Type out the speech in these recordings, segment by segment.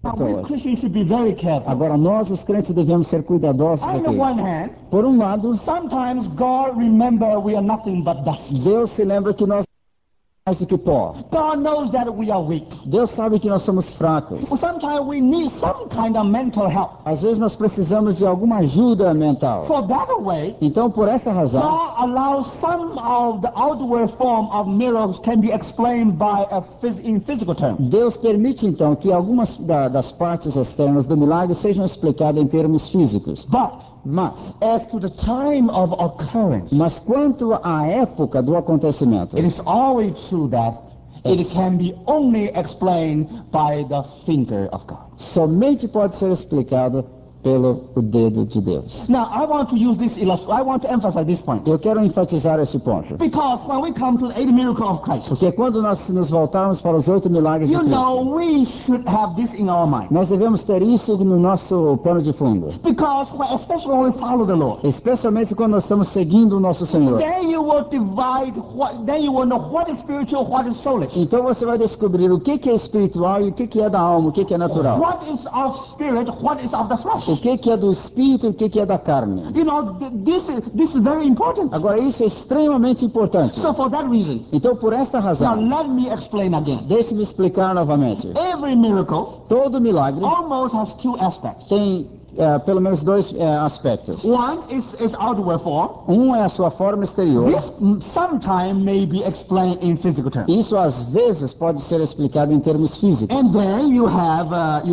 We Christians should be very careful. Agora, nós, os crentes, devemos ser cuidadosos On the aqui. one hand, Por um lado, sometimes God remember we are nothing but dust. Deus se lembra que nós mais do que pó. God knows that we are weak. Deus sabe que nós somos fracos. Sometimes we need some kind of mental help. Às vezes nós precisamos de alguma ajuda mental. For that way, Então, por esta razão, God allows some of the outward form of miracles can be explained by in physical terms. Deus permite então que algumas das partes externas do milagre sejam explicadas em termos físicos. Mas as to the time of occurrence, quanto à época do acontecimento, it is always true that it can be only explained by the finger of God. Somente pode ser explicado pelo dedo de Deus. Now, I want to use this I want to emphasize this point. Eu quero enfatizar esse ponto. Because when we come to the 8 miracles of Christ, Porque quando nós nos voltarmos para os 8 milagres de Cristo, we should have this in our mind. Nós devemos ter isso no nosso pano de fundo. Because especially when we follow the Lord, especialmente quando nós estamos seguindo o nosso Senhor. Then you will divide then you will know what is spiritual, what is soulish. Então você vai descobrir o que é espiritual e o que é da alma, o que é natural. What is of spirit, what is of the flesh. O que é do espírito e o que é da carne. This is very important. Agora isso é extremamente importante. So for that reason, então por esta razão, now let me explain again. Deixe-me explicar novamente. Every miracle, todo milagre, almost has two aspects. Tem pelo menos dois aspectos. One is outward form. É a sua forma exterior. This sometimes may be explained in physical terms. Isso às vezes pode ser explicado em termos físicos. And then you have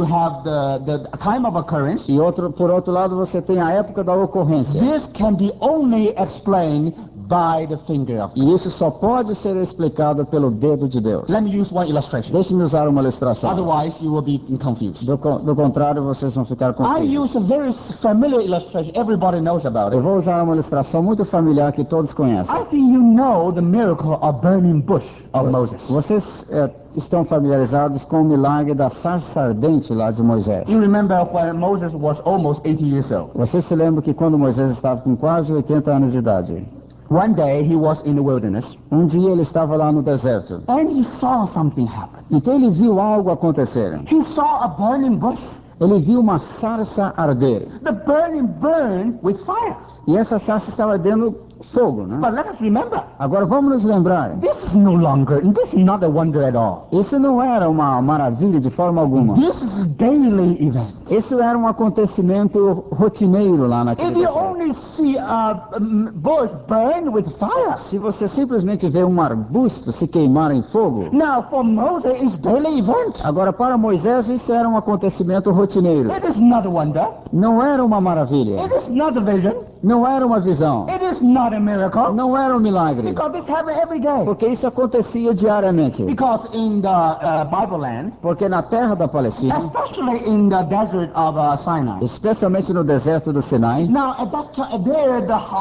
the time of occurrence. E por outro lado você tem a época da ocorrência. This can be only explained by the finger of God. E isso só pode ser explicado pelo dedo de Deus. Let me use one illustration. Deixe-me usar uma ilustração. Otherwise you will be confused. Do contrário, vocês vão ficar confusos. I use a very familiar illustration. Everybody knows about it. Eu vou usar uma ilustração muito familiar que todos conhecem. I think you know the miracle of burning bush of Moses. Vocês estão familiarizados com o milagre da sarça ardente lá de Moisés. You remember when Moses was almost 80 years old. Você se lembra que quando Moisés estava com quase 80 anos de idade? One day he was in the wilderness. Dia ele estava lá no deserto. And he saw something happen. Então ele viu algo acontecer. He saw a burning bush. Ele viu uma sarça arder. The burning burned with fire. E essa sarça estava ardendo fogo, né? But let us remember. Agora vamos nos lembrar. This is not a wonder at all. Isso não era uma maravilha de forma alguma. This is daily event. Isso era um acontecimento rotineiro lá naquele If you only see a bush burn with fire. Se você simplesmente vê um arbusto se queimar em fogo. Now for Moses it's daily event. Agora para Moisés isso era um acontecimento rotineiro. It is not a wonder. Não era uma maravilha. It is not a vision. Não era uma visão. It is not a miracle. Não era um milagre. Because this happened every day. Porque isso acontecia diariamente. Because in the Bible land, porque na terra da Palestina, especially in the desert of Sinai, especialmente no deserto do Sinai, now at that time there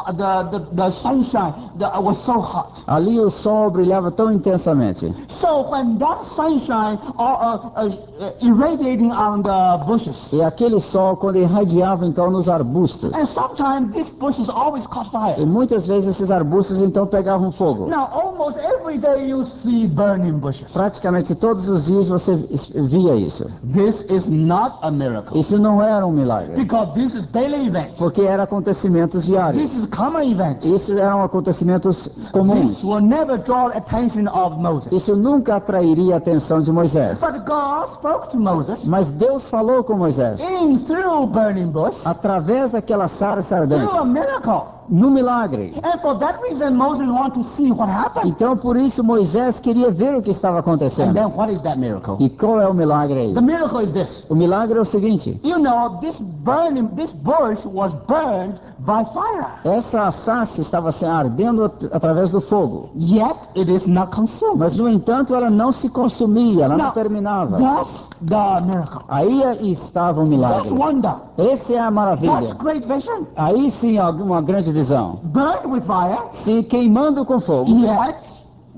the sunshine was so hot. Ali o sol brilhava tão intensamente. So when that sunshine irradiating on the bushes. E aquele sol quando irradiava então nos arbustos. And sometimes these bushes always caught fire. E muitas vezes esses arbustos então pegavam fogo. Now almost every day you see burning bushes. Praticamente todos os dias você via isso. This is not a miracle. Isso não era um milagre. Because this is daily event. Porque eram acontecimentos diários. This is common event. Isso eram acontecimentos comuns. This will never draw attention of Moses. Isso nunca atrairia a atenção de Moisés. But God spoke to Moses. Mas Deus falou com Moisés. Through burning bush. Através daquela sarça ardente. Through a miracle. No milagre. And for that reason Moses wanted to see what happened. Então por isso Moisés queria ver o que estava acontecendo. And then what is that miracle? E qual é o milagre aí? The miracle is this. O milagre é o seguinte. You know, this bush was burned by fire. Essa sarça estava ardendo através do fogo. Yet it is not consumed. Mas no entanto ela não se consumia, ela não terminava. That's the miracle. Aí estava o milagre. That's wonder. Essa é a maravilha. That's great vision. Aí sim uma grande visão. Burned with fire. Se queimando com fogo. Yet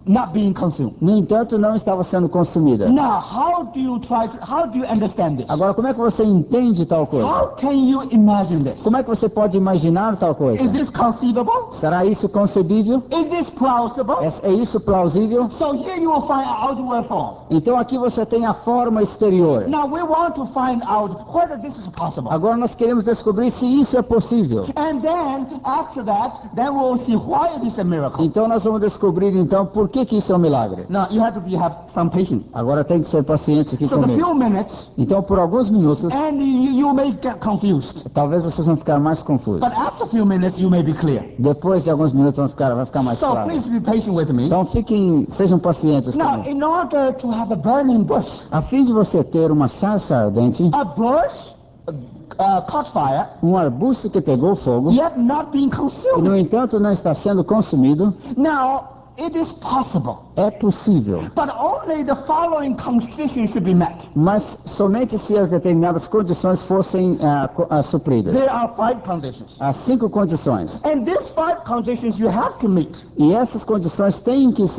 not being consumed. No entanto, não estava sendo consumida. Now, how do you understand this? Agora, como é que você entende tal coisa? How can you imagine this? Como é que você pode imaginar tal coisa? Is this conceivable? Será isso concebível? Is this plausible? É isso plausível? So here you will find outward form. Então aqui você tem a forma exterior. Now we want to find out whether this is possible. Agora nós queremos descobrir se isso é possível. And then after that, then we will see why it is a miracle. Então nós vamos descobrir então por que isso é um milagre. Now you have some patience. Agora tem que ser paciente aqui So the comigo. few minutes, Então por alguns minutos, and you may get confused. talvez vocês vão ficar mais confusos. But after a few minutes, you may be clear. Depois de alguns minutos vai ficar mais So claro. please be patient with me. Então sejam pacientes Now, comigo. in order to have a burning bush, A fim de você ter uma sarça ardente, a bush caught fire, arbusto que pegou fogo, yet not being e no consumed. entanto não está sendo consumido, Now, it is possible, é possível. but only the following conditions should be met. Mas somente se as determinadas condições fossem supridas. There are 5 conditions. Há 5 condições. And these 5 conditions you have to meet. E essas condições têm que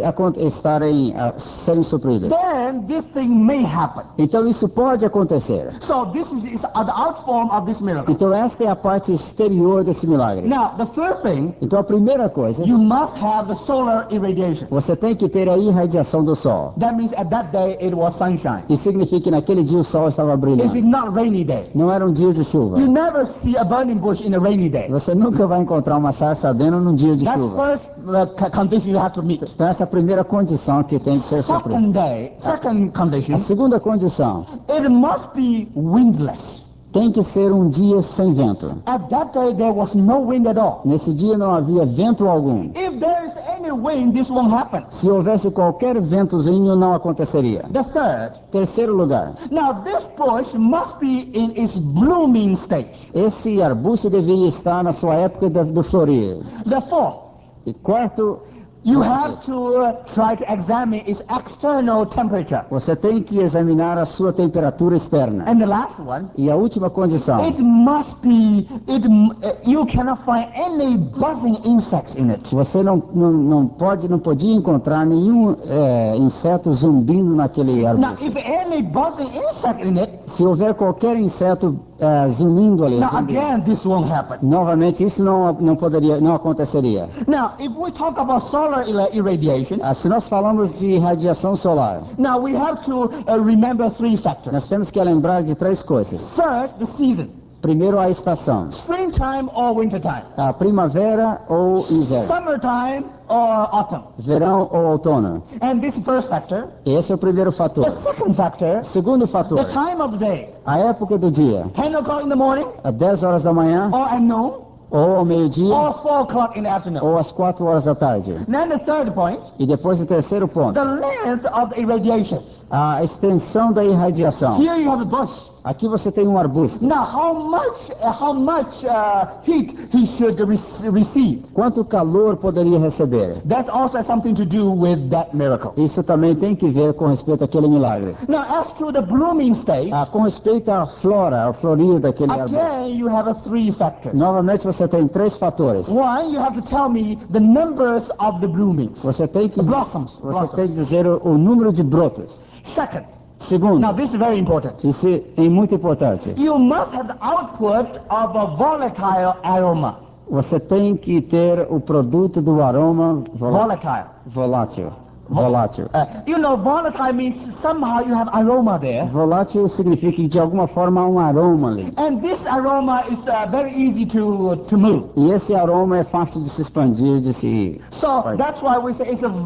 serem supridas. Then this thing may happen. Então isso pode acontecer. So this is the outform of this miracle. Então esta é a parte exterior desse milagre. Now, the first thing, Então a primeira coisa, you must have the solar irradiation. você tem que ter a irradiação do sol. That means at that day it was sunshine. Isso significa que naquele dia o sol estava It brilhando. is not rainy day. Não era um dia de chuva. You never see a burning bush in a rainy day. Você nunca vai encontrar uma sarça ardendo num dia de That's chuva. first condition you have to meet. Então essa é a primeira condição que tem que ser suprida. Second condition, A segunda condição, it must be windless. tem que ser um dia sem vento. At that day there was no wind at all. Nesse dia não havia vento algum. If there is any wind, this won't happen. Se houvesse qualquer ventozinho, não aconteceria. The third, Terceiro lugar, now this bush must be in its blooming stage. esse arbusto deveria estar na sua época do florir. The fourth, E quarto, you have to try to examine its external temperature. você tem que examinar a sua temperatura externa. And the last one, E a última condição, it must be, you cannot find any buzzing insects in it. você não podia encontrar nenhum inseto zumbindo naquele Now, arbusto. if any buzzing insect in it, Se houver qualquer inseto zunindo ali, now again, this won't happen. novamente isso não aconteceria. Now, if we talk about solar irradiation, Se nós falamos de radiação solar, now we have to remember 3 factors. nós temos que lembrar de 3 coisas. First, the season, Primeiro, a estação, springtime or wintertime, a primavera ou inverno, summertime or autumn. verão ou outono. And this first factor. Esse é o primeiro fator. The second factor, Segundo fator, the time of the day, a época do dia, 10 o'clock in the morning às 10 horas da manhã, or at noon ou ao meio-dia, or 4 o'clock in the afternoon. ou às 4 horas da tarde. Then the third point, E depois o terceiro ponto, the length of the irradiation. a extensão da irradiação. Here you have a bush. Aqui você tem um arbusto. Now, how much heat he should receive? Quanto calor poderia receber? That's also something to do with that miracle. Isso também tem que ver com respeito àquele milagre. Now, as to the blooming stage, Com respeito à flora, ao florir daquele arbusto. again you have 3 factors. Novamente você tem 3 fatores. One, you have to tell me the numbers of the bloomings, Você tem que the blossoms. dizer o número de brotos. Second, Segundo, now this is very important. isso é muito importante. You must have the output of a volatile aroma. Você tem que ter o produto do aroma volátil. Volatile means somehow you have aroma there. Volátil significa que de alguma forma há um aroma ali. And this aroma is very easy to move. E esse aroma é fácil de se expandir, So that's why we say it's a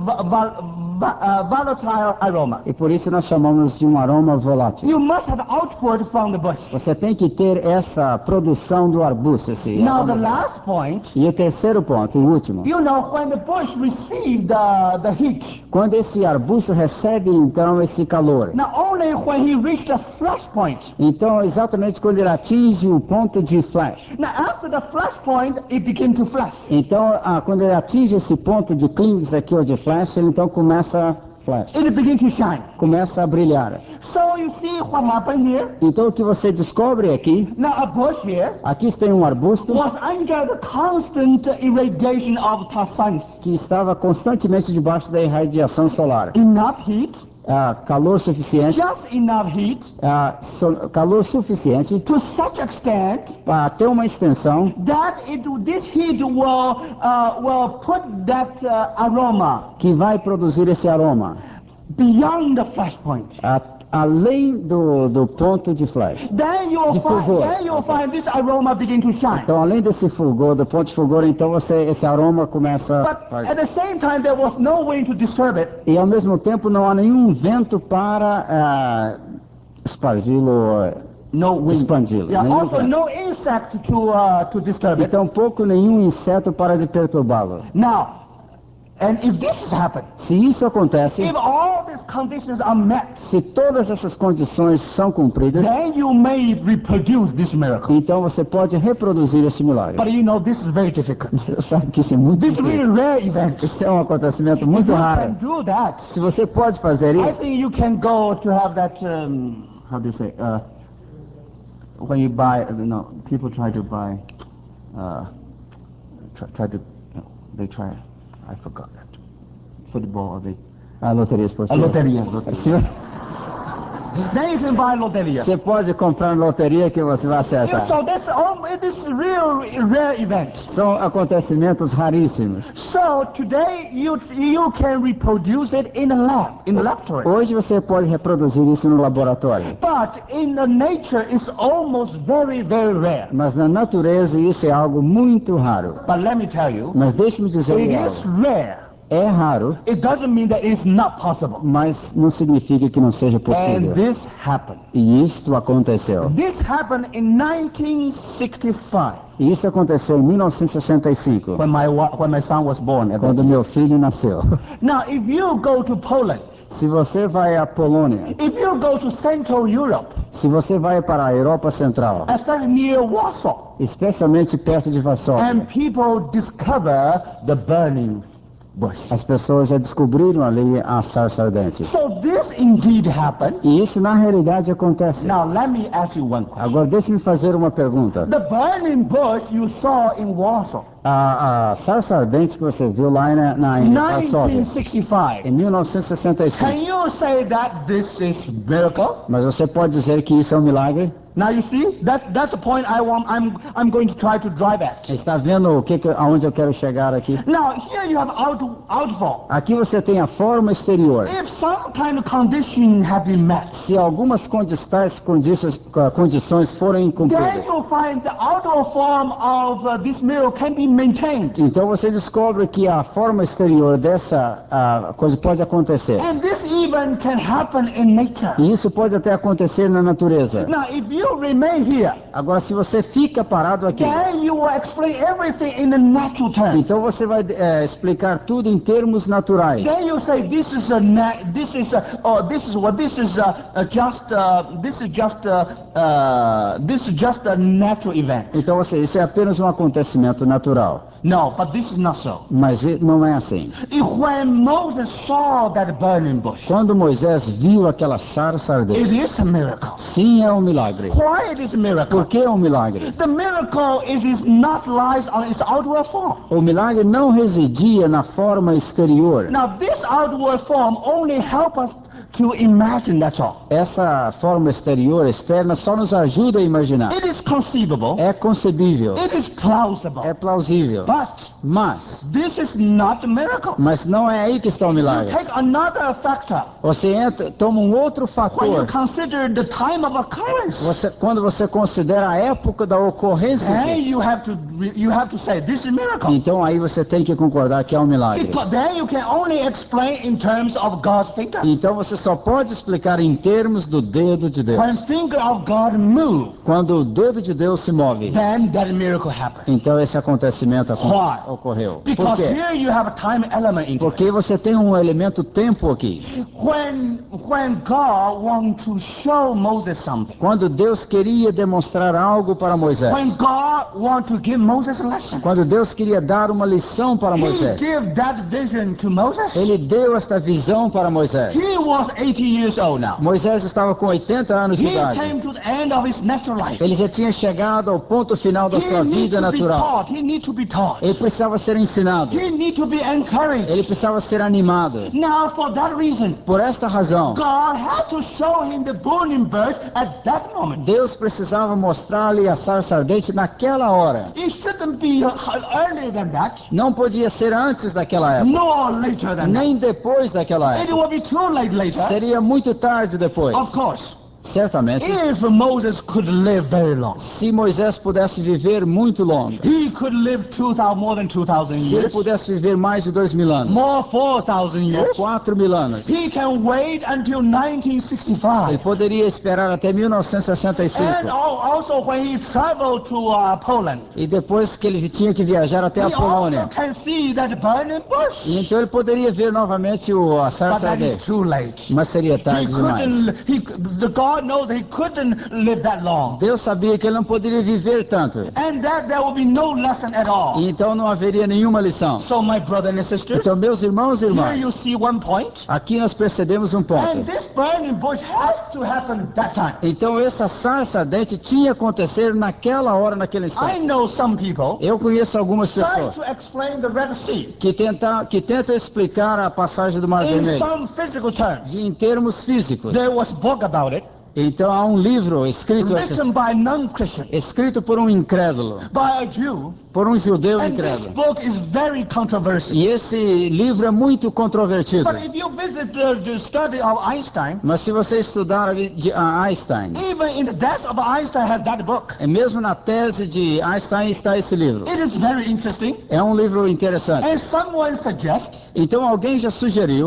volatile aroma. E por isso nós chamamos de um aroma volátil. You must have output from the bush. Você tem que ter essa produção do arbusto. Now the last point, E o terceiro ponto, o último. when the bush received the heat, Quando esse arbusto recebe então esse calor. not only when he reached the flash point. Então exatamente quando ele atinge o ponto de flash. Now after the flash point, it begins to flash. Então quando ele atinge esse ponto de clímax aqui ou de flash, ele então começa a flash. It begins to shine. Começa a brilhar. So you see what happened here? Então o que você descobre aqui, Now a bush here aqui tem um arbusto was under the constant irradiation of the sun. que estava constantemente debaixo da irradiação solar. Enough heat, Calor suficiente, just enough heat, calor suficiente to such extent para ter uma extensão that this heat will put that aroma que vai produzir esse aroma beyond the flashpoint. além do ponto de flash. Then you will find this aroma begin to shine. Então, além desse fulgor, do ponto de fulgor, então esse aroma começa. But at the same time, there was no way to disturb it. E ao mesmo tempo não há nenhum vento para espargi-lo. No wind. Expandi-lo. Yeah, Nenhum also vento. no insect to disturb E it. tampouco nenhum inseto para de perturbá-lo. Now, and if this happens, Se isso acontece, if all these conditions are met, se todas essas condições são cumpridas, then you may reproduce this miracle. então você pode reproduzir esse milagre. But you know, this is very difficult. Você sabe que isso é muito This is difícil. really rare event. Isso é um acontecimento If muito you raro. can do that, Se você pode fazer I isso, think you can go to have that. How do you say? When you buy, people try to buy. They try. I forgot that. Football. a loteria A esportiva. loteria. Se- Then you can buy loteria. Você pode comprar na loteria que você vai acertar. So this is real rare event. São acontecimentos raríssimos. So today you can reproduce it in a lab, in the laboratory. Hoje você pode reproduzir isso no laboratório. But in the nature, it's almost very, very rare. Mas na natureza isso é algo muito raro. But let me tell you, Mas deixe-me dizer it algo. is rare. É raro, It doesn't mean that it's not possible. mas não significa que não seja And possível. this happened. E isto aconteceu. This happened in 1965 E isso aconteceu em 1965, when my son was born. quando meu filho nasceu. Now, if you go to Poland, Se você vai à Polônia, if you go to Central Europe, se você vai para a Europa Central, especially near Warsaw, especialmente perto de Varsóvia, and people discover the burning bush. as pessoas já descobriram ali a sarça ardente. So this indeed happened. E isso na realidade acontece. Now let me ask you one question. Agora deixe-me fazer uma pergunta. The burning bush you saw in Warsaw, A sarça ardente que você viu lá em Varsóvia, 1965. em 1965, Can you say that this is miracle? mas você pode dizer que isso é um milagre? Now you see, that's the point I'm going to try to drive at. Está vendo aonde eu quero chegar aqui? Now here you have outfall. Aqui você tem a forma exterior. If some kind of condition have been met, Se algumas condições forem then cumpridas, you'll find the outer form of this miracle can be maintained. então você descobre que a forma exterior dessa coisa pode acontecer. And this even can happen in nature. E isso pode até acontecer na natureza. Now if you remain here, Agora, se você fica parado aqui, then you will explain everything in the natural terms. então você vai explicar tudo em termos naturais. Then you say this is just a natural event. Então isso é apenas um acontecimento natural. No, but this is not so. Mas não é assim. When Moses saw that burning bush, Quando Moisés viu aquela sarça ardente, it is a miracle. sim, é um milagre. Why it is a miracle? Por que é um milagre? The miracle is not lies on its outward form. O milagre não residia na forma exterior. Now this outward form only help us to imagine, that's all. Essa forma exterior, externa, só nos ajuda a imaginar. It is conceivable. É concebível, It is plausible. é plausível. But Mas this is not a miracle. não é aí que está o You milagre. take another factor. Você toma um outro When you fator. consider the time of occurrence, Quando você considera a época da ocorrência then disso, you have to say this is a miracle. então aí você tem que concordar que é um milagre. Because then you can only explain in terms of God's finger. Então você só pode explicar em termos do dedo de Deus. When finger of God move, Quando o dedo de Deus se move, then that miracle happened. então esse acontecimento Why? ocorreu. Por Because quê? here you have a time element into Porque it. você tem um elemento tempo aqui. When God wants to show Moses something, Quando Deus queria demonstrar algo para Moisés, when God wants to give Moses a lesson, quando Deus queria dar uma lição para He Moisés, gave that vision to Moses. Ele deu esta visão para Moisés. He was 80 years old now. Moisés estava com 80 anos de He idade. came to the end of his natural life. Ele já tinha chegado ao ponto final da sua He needs vida to be natural. taught. He needs to be taught. Ele precisava ser ensinado. He needs to be encouraged. Ele precisava ser animado. Now, for that reason, Por esta razão, God had to show him the burning bush at that moment. Deus precisava mostrar-lhe a sarça ardente naquela hora. It shouldn't be earlier than that, Não podia ser antes daquela época, nor later than that. nem depois daquela It época. will be too late later. Seria muito tarde depois. Of course, Certamente, if Moses could live very long, se Moisés pudesse viver muito longo, he could live more than 2,000 se ele years, pudesse viver mais de 2.000 anos, more 4,000 ou years. 4.000 anos, He can wait until ele 1965. poderia esperar até 1965. And also when he traveled to Poland, E depois que ele tinha que viajar até a he Polônia. also can see that burning bush. E então ele poderia ver novamente a But sarça that is ardente. too late. Mas seria He tarde demais. God knows he couldn't live that long. Deus sabia que ele não poderia viver tanto. And that there will be no lesson at all. E então não haveria nenhuma lição. So my brothers and sisters, Então, meus irmãos e here irmãs, you see one point. aqui nós percebemos um And ponto. this burning bush has to happen that time. Então essa sarça ardente tinha que acontecer naquela hora, naquele I instante. know some people Eu conheço algumas try pessoas to explain the Red Sea que tentam explicar a passagem do Mar in Vermelho some physical terms. em termos físicos. There was book about it, Então há um livro escrito by non-Christian, por um incrédulo, by a Jew, por um judeu and this incrédulo. book is very controversial. E esse livro é muito controvertido. But if you visit the study of Einstein, Mas se você estudar a Einstein, even in the death of Einstein has that book. mesmo na tese de Einstein está esse livro. It is very interesting. É um livro interessante. And someone suggests Então alguém já sugeriu,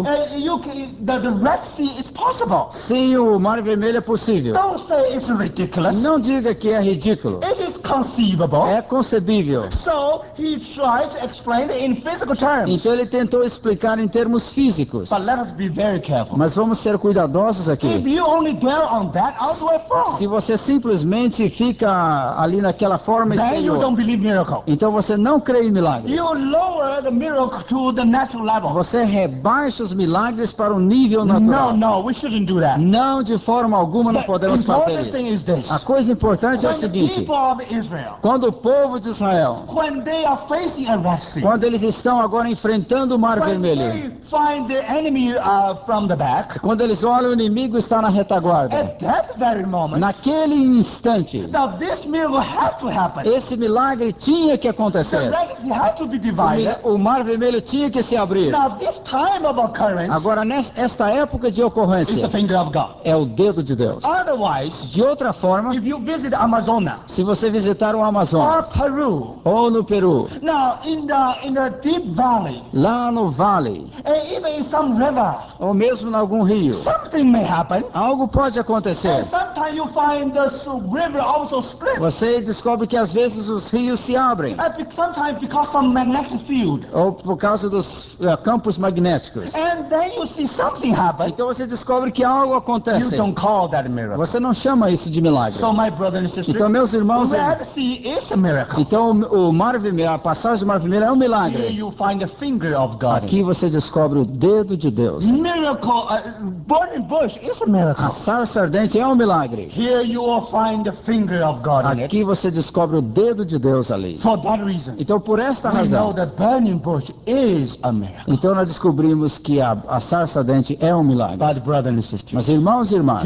that the Red Sea is possible. sim, o Mar Vermelho é possível. Don't say it's ridiculous. Não diga que é ridículo. It is conceivable. É concebível. So he tried to explain it in physical terms. Então ele tentou explicar em termos físicos. But let us be very careful. Mas vamos ser cuidadosos If aqui. you only dwell on that, how do I fall? Se você simplesmente fica ali naquela forma Then you exterior, don't believe miracle. então você não crê em milagres. You lower the miracle to the natural level. Você rebaixa os milagres para o nível No, natural. we shouldn't do that. Não, de forma alguma não The podemos fazer important thing isso. is this. A coisa importante é o When the seguinte: people of Israel, quando o povo de Israel, when they are facing a Red Sea, quando eles estão agora enfrentando o Mar when Vermelho, they find the enemy from the back, quando eles olham o inimigo está na retaguarda, at that very moment, naquele instante, now this miracle has to happen. esse milagre tinha que The acontecer. Red Sea has to be divided. O Mar Vermelho tinha que se abrir. Now this time of occurrence Agora, esta época de is ocorrência the finger of God. é o dedo de Deus. Otherwise, De outra forma, if you visit Amazonas se você visitar o or Amazonas Peru, ou no Peru, now in the deep valley, lá no vale, and even in some river, ou mesmo em algum rio, something may happen. algo pode And acontecer. sometimes you find the river also split. Você descobre que às vezes os rios se abrem, Sometimes because some magnetic field. ou por causa dos campos magnéticos. And then you see something happen. Então você descobre que algo You acontece. don't call that a miracle. Você não chama isso de milagre. So my brother and sister, Então, meus irmãos, Red Sea is a miracle. então o Mar Vermelho, a passagem do Mar Vermelho é um Here milagre. you find the finger of God. Aqui você descobre o dedo de Deus. Miracle, burning bush is a miracle. A sarça ardente é um milagre. Here you will find the finger of God in it. Aqui você descobre o dedo de Deus ali. For that reason, Então, por esta we know razão, that burning bush is a miracle. então nós descobrimos que a sarça ardente é um milagre. But brother and sister, Mas irmãos e irmãs, here we come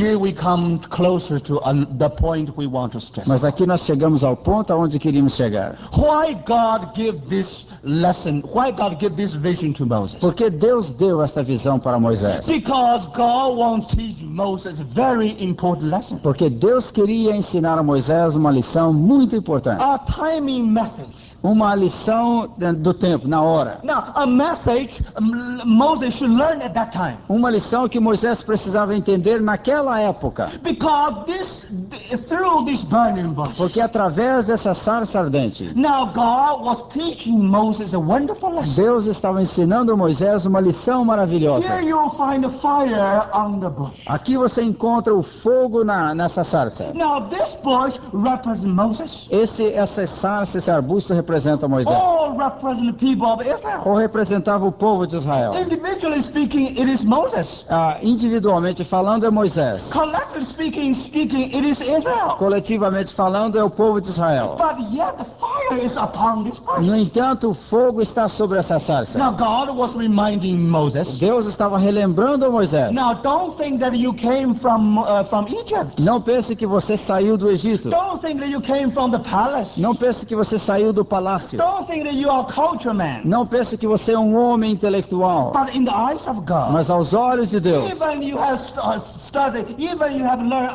come closer to the point we want to stress. Mas aqui nós chegamos ao ponto aonde queríamos chegar. Why God give this lesson? Why God give this vision to Moses? Porque Deus deu esta visão para Moisés. Because God wants to teach Moses a very important lesson. Porque Deus queria ensinar a Moisés uma lição muito importante. A timing message. Uma lição do tempo, na hora. Now, a message Moses should learn at that time. Uma lição que Moisés precisava entender naquela época. Because through this burning bush. Porque através dessa sarça ardente. Now God was teaching Moses a wonderful lesson. Deus estava ensinando a Moisés uma lição maravilhosa. Here you will find a fire on the bush. Aqui você encontra o fogo nessa sarça. Now this bush represents Moses. Essa sarça, esse arbusto representa Moisés. All represent the people of Israel. Ou representava o povo de Israel. Individually speaking, it is Moses. Individualmente falando é Moisés. Collectively speaking, it is Israel. Coletivamente falando é o povo de Israel. But yet the fire is upon this bush. No entanto, o fogo está sobre essa sarça. Now God was reminding Moses. Deus estava relembrando a Moisés. Now don't think that you came from Egypt. Não pense que você saiu do Egito. Don't think that you came from the palace. Não pense que você saiu do palácio. Don't think that you are a culture man. Não pense que você é um homem intelectual. But in the eyes of God. Mas aos olhos de Deus. Even you have studied, even you have learned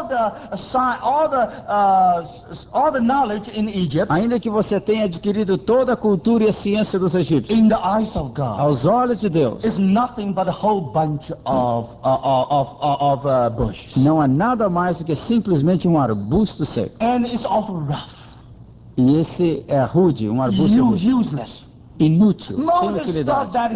all the knowledge in Egypt. Ainda que você tenha adquirido toda a cultura e a ciência dos egípcios. In the eyes of God. Aos olhos de Deus. It's nothing but a whole bunch of bushes. Não há nada mais do que simplesmente um arbusto seco. And it's also rough. E esse é rude, um arbusto rude. Useless. Inútil, sem Moses utilidade. thought that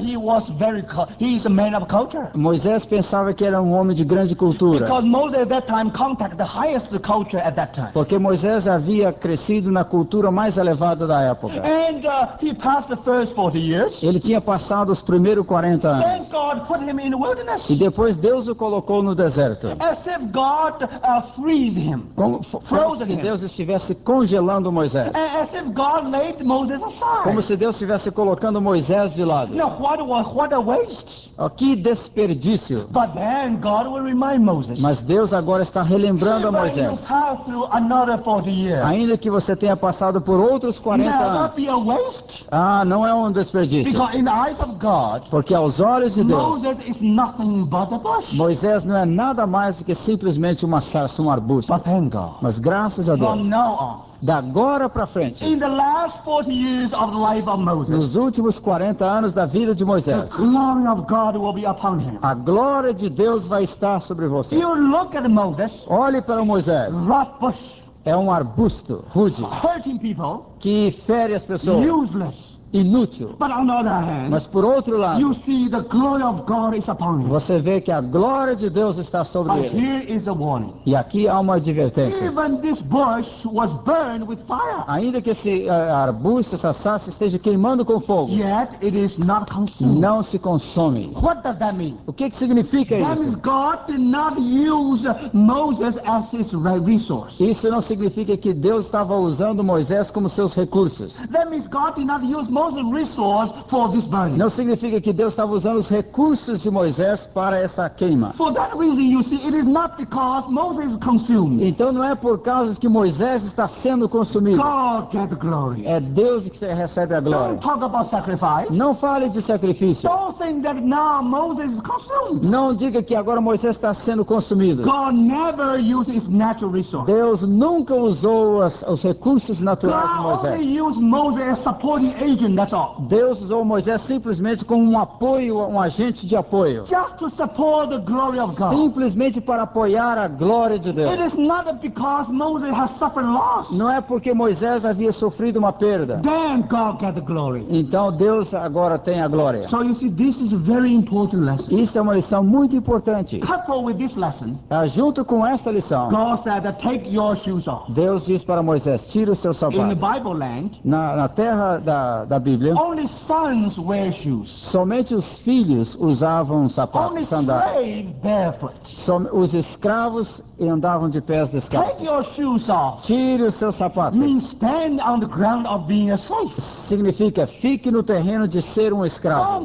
he is a man of culture. Moisés pensava que era um homem de grande cultura. Because Moses at that time contacted the highest culture at that time. Porque Moisés havia crescido na cultura mais elevada da época. And he passed the first 40 years. Ele tinha passado os primeiros 40 anos. Then God put him in the wilderness. E depois Deus o colocou no deserto. As if God freeze him. Como se Deus estivesse congelando Moisés. As if God laid Moses aside. Como se Deus estivesse colocando Moisés de lado. Now, what a waste. Que desperdício. But then God will remind Moses. Mas Deus agora está relembrando a Moisés. You pass through another 40 years. Ainda que você tenha passado por outros 40 anos. Not be a waste. Não é um desperdício. Because in the eyes of God, porque aos olhos de Deus, Moses is nothing but a bush. Moisés não é nada mais do que simplesmente uma sarça, um arbusto. But thank God. Mas graças a Deus. From now on. Da agora para frente. In the last 40 years of the life of Moses. Nos últimos 40 anos da vida de Moisés. The glory of God will be upon him. A glória de Deus vai estar sobre você. You look at Moses. Olhe para Moisés. Rough bush. É um arbusto rude. Hurting people. Que fere as pessoas. Useless. Inútil. But on the other hand, mas por outro lado, you see the glory of God is upon him. Você vê que a glória de Deus está sobre But ele. here is a warning. E aqui há uma advertência. Even this bush was burned with fire. Ainda que esse arbusto, essa sarça esteja queimando com fogo, yet it is not consumed. Não se consome. What does that mean? O que significa That isso? means God did not use Moses as his resource. Isso não significa que Deus estava usando Moisés como seus recursos. That means God did not use Moses' resource for this burning. Não significa que Deus estava usando os recursos de Moisés para essa queima. For that reason, you see, it is not because Moses is consumed. Então não é por causa que Moisés está sendo consumido. God get the glory. É Deus que recebe a glória. Don't talk about sacrifice. Não fale de sacrifício. Don't think that now Moses is consumed. Não diga que agora Moisés está sendo consumido. God never used his natural resource. Deus nunca usou os recursos naturais de God Moisés. only used Moses as supporting agent, that's all. Deus usou Moisés simplesmente como um apoio, um agente de apoio. Just to support the glory of God. Simplesmente para apoiar a glória de Deus. It is not because Moses has suffered loss. Não é porque Moisés havia sofrido uma perda. Then God get the glory. Então Deus agora tem a glória. So you see, this is a very important lesson. Isso é uma lição muito importante. Coupled with this lesson, Junto com essa lição, God said that take your shoes off. Deus diz para Moisés, tira os seus In the sapatos. Bible land, Na terra da Bíblia, only sons wear shoes. somente os filhos usavam Only sapatos, sandálias. slaves barefoot. Os escravos andavam de pés Take descalços. your shoes off. Tire os seus sapatos. Means stand on the ground of being a slave. Significa, fique no terreno de ser um escravo. Don't bring your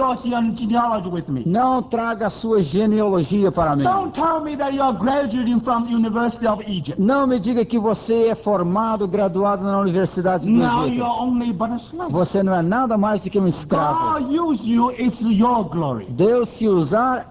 your genealogy with me. Não traga a sua genealogia para mim. Don't tell me that you are graduating from University of Egypt. Não me diga que você é formado, graduado na Universidade do Now you Egito. are only but a slave. Você não é nada mais do que um escravo. God use you, it's your glory. Deus se usar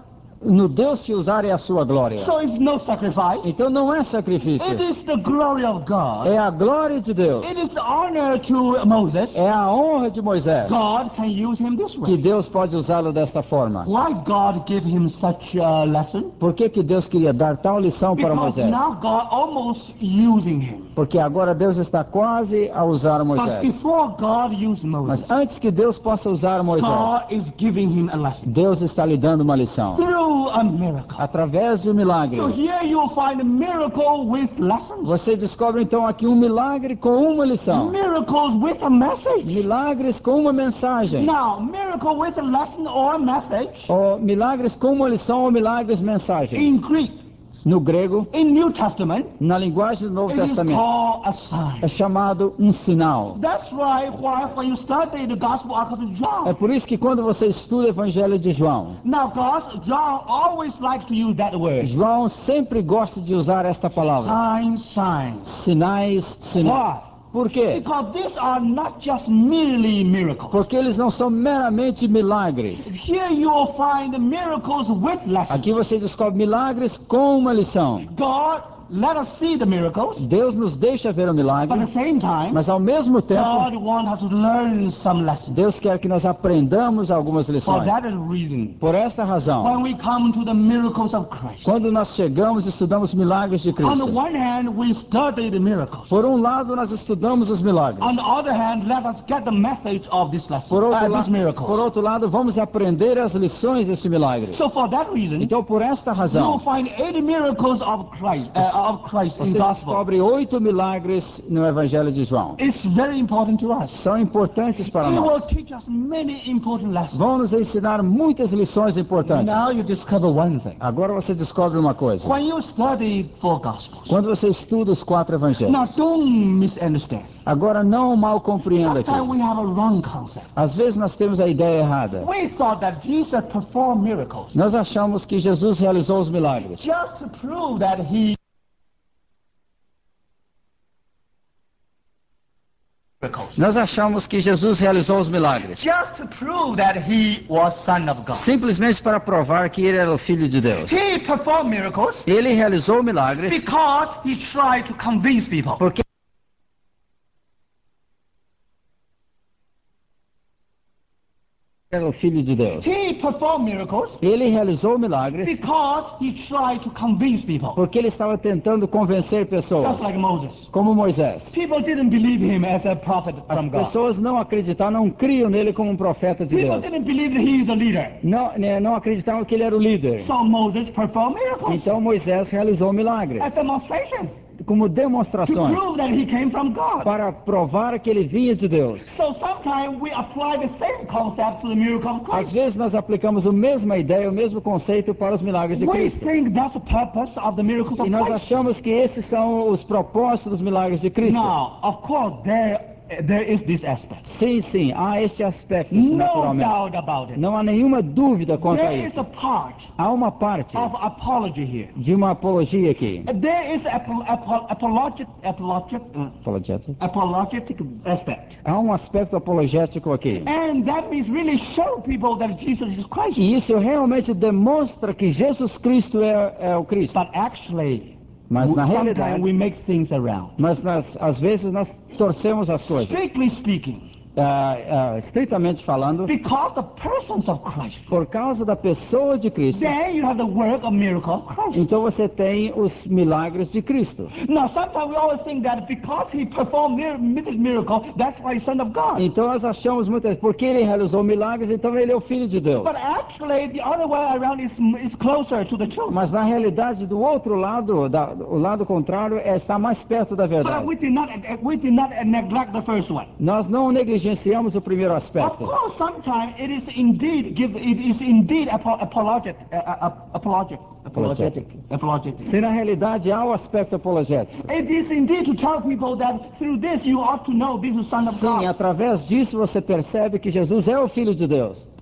é a sua glória. So it's no sacrifice. Então não é sacrifício. It is the glory of God. É a glória de Deus. It is honor to Moses. É a honra de Moisés. God can use him this Que way. Deus pode usá-lo dessa forma. Why God gave him such a lesson? Por que Deus queria dar tal lição para Because Moisés? now God almost using him. Porque agora Deus está quase a usar But Moisés. before God used Moses, Mas antes que Deus possa usar Moisés, God is giving him a lesson Deus está lhe dando uma lição. through a miracle. Através de um milagre. So here you will find a miracle with lessons. Você descobre então aqui um milagre com uma lição. Miracles with a message. Milagres com uma mensagem. Now, miracle with a lesson or a message Ou milagres com uma lição ou milagres mensagem. in Greek, No grego, in New Testament, na linguagem do Novo it is Testamento, called a sign. é chamado um sinal. That's why when you study the Gospel according to É John, por isso que quando você estuda o Evangelho de João, now John always likes to use that word. João sempre gosta de usar esta palavra. Signs. Sinais, sinais. Why? Por quê? Because these are not just merely miracles. Porque eles não são meramente milagres. Here you will find miracles with lessons. Aqui você descobre milagres com uma lição. God let us see the miracles, Deus nos deixa ver o but at milagre, the same time, mas ao mesmo tempo, God wants us to learn some lessons. Deus quer que nós aprendamos algumas For lições. that reason, Por esta razão, when we come to the miracles of Christ, quando nós chegamos e estudamos milagres de on the Cristo, one hand, we study the miracles. por um lado nós estudamos os milagres. On the other hand, let us get the message of this lesson, Por these miracles. outro lado, vamos aprender as lições deste milagre. So for that reason, Então, por esta you will razão, find 80 miracles of Christ in você gospel. descobre 8 milagres no Evangelho de João. It's very important to us. São importantes para It will nós. teach us many important lessons. Vão nos ensinar muitas lições importantes. Now you discover one thing. Agora você descobre uma coisa. When you study 4 Gospels, Quando você estuda os 4 Evangelhos, now don't misunderstand. agora não mal compreenda aqui. Sometimes we have a wrong concept. Às vezes nós temos a ideia errada. We thought that Jesus performed miracles Nós achamos que Jesus realizou os milagres just to prove that he Nós achamos que Jesus realizou os milagres just to prove that he was Son of God. simplesmente para provar que ele era o Filho de Deus. He performed miracles Ele realizou milagres because he tried to convince people. porque era o Filho de Deus. He performed miracles Ele realizou milagres because he tried to convince people. porque ele estava tentando convencer pessoas, Just like Moses. como Moisés. People didn't believe him as a prophet As from God. pessoas não acreditavam, não criam nele como um profeta de People Deus. didn't believe that he is a leader. Não acreditavam que ele era o líder. So Moses performed miracles Então Moisés realizou milagres as demonstration como to demonstrações prove that he came from God. para provar que ele vinha de Deus. So sometimes we apply the same concept to the miracle of Às Christ. vezes nós aplicamos a mesma ideia, o mesmo conceito para os milagres de We Cristo. think that's the purpose of the miracles of E nós Christ. achamos que esses são os propósitos dos milagres de Cristo. Now, of course, there is this aspect. Sim, há este aspecto, No naturalmente. doubt about it. Não há nenhuma dúvida quanto a There is isso. a part Há uma parte of apology here. de uma apologia aqui. There is apologetic aspect. Há um aspecto apologético aqui. And that means really show people that Jesus is Christ. E isso realmente demonstra que Jesus Cristo é o Cristo. But actually, Mas na sometimes realidade, we make things around. às vezes nós torcemos as coisas. Strictly speaking, Estritamente falando, because the persons of Christ, por causa da pessoa de Cristo, then you have the work of miracle of Christ. então você tem os milagres de Cristo. Now, sometimes we always think that because he performed this miracle, that's why he's Son of God. Então nós achamos muitas vezes, porque ele realizou milagres, então ele é o Filho de Deus. But actually, the other way around is closer to the truth. Mas na realidade, do outro lado, o lado contrário, está mais perto da But verdade. we did not neglect the first one. Nós não negligenciamos o primeiro Of aspecto. course, sometimes it is indeed apologetic. Se na realidade há o aspecto apologético. It is indeed to tell people that through this you ought to know this is Son of Sim, God. através disso você percebe que Jesus é o Filho de Deus.